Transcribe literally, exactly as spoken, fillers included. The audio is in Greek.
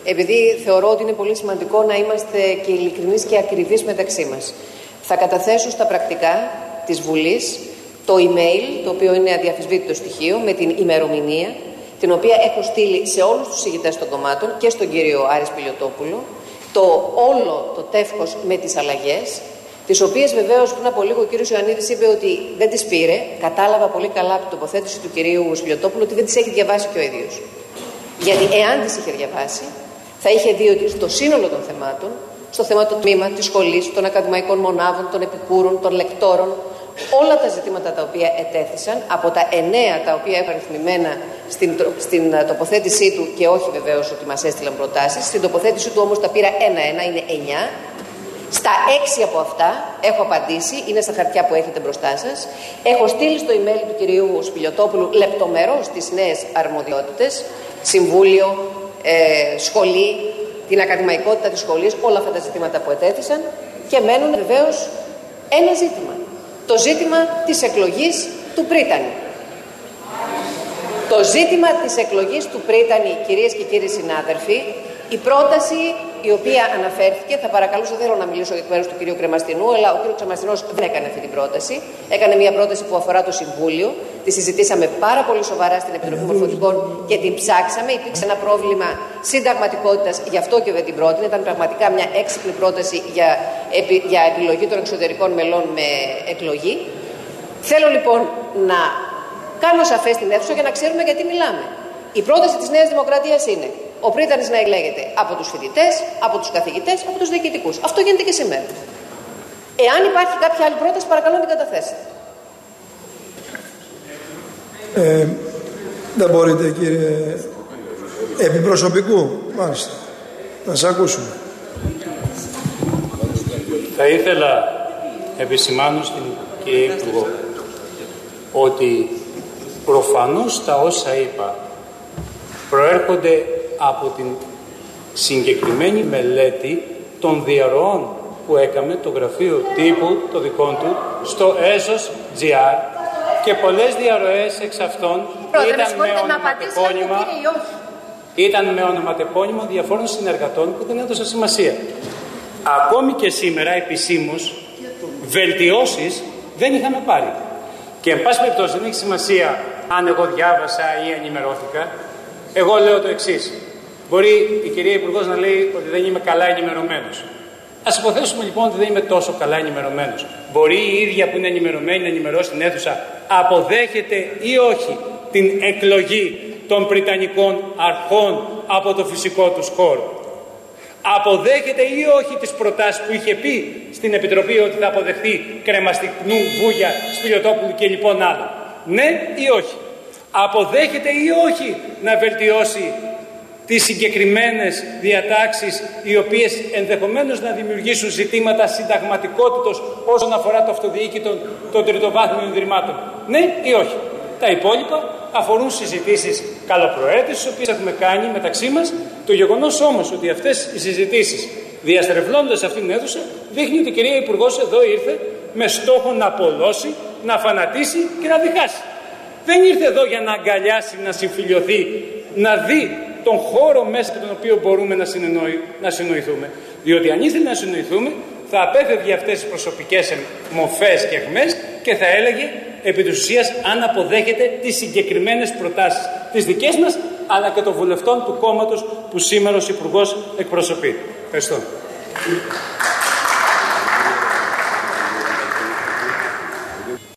επειδή θεωρώ ότι είναι πολύ σημαντικό να είμαστε και ειλικρινείς και ακριβείς μεταξύ μας. Θα καταθέσω στα πρακτικά της Βουλής το email, το οποίο είναι αδιαφυσβήτητο στοιχείο, με την ημερομηνία, την οποία έχω στείλει σε όλους τους ηγητές των κομμάτων και στον κύριο Άρη Σπηλιωτόπουλο, το όλο το τεύχος με τις αλλαγές, τις οποίες βεβαίως πριν από λίγο ο κύριος Ιωαννίδης είπε ότι δεν τις πήρε. Κατάλαβα πολύ καλά από την τοποθέτηση του κυρίου Σπηλιωτόπουλου ότι δεν τις έχει διαβάσει και ο ίδιος. Γιατί εάν τις είχε διαβάσει, θα είχε δει ότι στο σύνολο των θεμάτων, στο θέμα του τμήμα, της σχολής, των ακαδημαϊκών μονάδων, των επικούρων, των λεκτόρων, όλα τα ζητήματα τα οποία ετέθησαν, από τα εννέα τα οποία έχουν αριθμημένα στην, στην τοποθέτησή του, και όχι βεβαίως ότι μας έστειλαν προτάσεις, στην τοποθέτησή του όμως τα πήρα ένα-ένα, είναι εννιά. Στα έξι από αυτά έχω απαντήσει, είναι στα χαρτιά που έχετε μπροστά σας. Έχω στείλει στο email του κυρίου Σπηλιωτόπουλου λεπτομερώς τις νέες αρμοδιότητες, συμβούλιο, ε, σχολή, την ακαδημαϊκότητα της σχολής, όλα αυτά τα ζητήματα που ετέθησαν, και μένουν βεβαίως ένα ζήτημα. Το ζήτημα της εκλογής του Πρίτανη. Το ζήτημα της εκλογής του Πρίτανη, κυρίες και κύριοι συνάδελφοι, η πρόταση η οποία αναφέρθηκε, θα παρακαλούσα, δεν θέλω να μιλήσω εκ μέρους του κυρίου Κρεμαστινού, αλλά ο κύριος Κρεμαστινός δεν έκανε αυτή την πρόταση. Έκανε μια πρόταση που αφορά το Συμβούλιο. Τη συζητήσαμε πάρα πολύ σοβαρά στην Επιτροπή Μορφωτικών και την ψάξαμε. Υπήρξε ένα πρόβλημα συνταγματικότητας, γι' αυτό και δεν την πρότεινε. Ήταν πραγματικά μια έξυπνη πρόταση για, επι, για επιλογή των εξωτερικών μελών με εκλογή. Θέλω λοιπόν να κάνω σαφές την αίθουσα για να ξέρουμε γιατί μιλάμε. Η πρόταση της Νέας Δημοκρατίας είναι ο Πρίτανης να εκλέγεται από τους φοιτητές, από τους καθηγητές, από τους διοικητικούς. Αυτό γίνεται και σήμερα. Εάν υπάρχει κάποια άλλη πρόταση, παρακαλώ να την καταθέσετε. Ε, δεν μπορείτε, κύριε. Επί προσωπικού, μάλιστα. Να σας ακούσουμε. Θα ήθελα επισημάνω στην κυρία Υπουργό ότι προφανώς τα όσα είπα προέρχονται από την συγκεκριμένη μελέτη των διαρροών που έκαμε το γραφείο τύπου, το δικό του, στο έσος τελεία τζι άρ, και πολλές διαρροές εξ αυτών ήταν με ονοματεπώνυμα, ήταν με ονοματεπώνυμα διαφόρων συνεργατών που δεν έδωσαν σημασία. Ακόμη και σήμερα επισήμως βελτιώσεις δεν είχαμε πάρει. Και εν πάση περιπτώσει δεν έχει σημασία αν εγώ διάβασα ή ενημερώθηκα. Εγώ λέω το εξής. Μπορεί η κυρία Υπουργός να λέει ότι δεν είμαι καλά ενημερωμένος. Ας υποθέσουμε λοιπόν ότι δεν είμαι τόσο καλά ενημερωμένος. Μπορεί η ίδια που είναι ενημερωμένη να ενημερώσει την αίθουσα, αποδέχεται ή όχι την εκλογή των πριτανικών αρχών από το φυσικό τους χώρο. Αποδέχεται ή όχι τις προτάσεις που είχε πει στην Επιτροπή ότι θα αποδεχθεί Κρεμαστινού, Βούγια, Σπηλιωτόπουλου και λοιπόν άλλων. Ναι ή όχι. Αποδέχεται ή όχι να βελτιώσει τις συγκεκριμένες διατάξεις οι οποίες ενδεχομένως να δημιουργήσουν ζητήματα συνταγματικότητος όσον αφορά το αυτοδιοίκητο των τριτοβάθμιων ιδρυμάτων. Ναι ή όχι. Τα υπόλοιπα αφορούν συζητήσεις καλοπροαίρετες, τις οποίες έχουμε κάνει μεταξύ μας. Το γεγονός όμως ότι αυτές οι συζητήσεις, διαστρεβλώντας αυτήν την αίθουσα, δείχνει ότι η κυρία Υπουργός εδώ ήρθε με στόχο να απολώσει, να φανατίσει και να διχάσει. Δεν ήρθε εδώ για να αγκαλιάσει, να συμφιλιωθεί, να δει τον χώρο μέσα από τον οποίο μπορούμε να, να συνοηθούμε. Διότι αν ήθελε να συνοηθούμε, θα απέφευγε αυτές τις προσωπικές μοφές και αιχμές και θα έλεγε επί της ουσίας αν αποδέχεται τις συγκεκριμένες προτάσεις, τις δικές μας, αλλά και των βουλευτών του κόμματος που σήμερα ο Υπουργός εκπροσωπεί. Ευχαριστώ.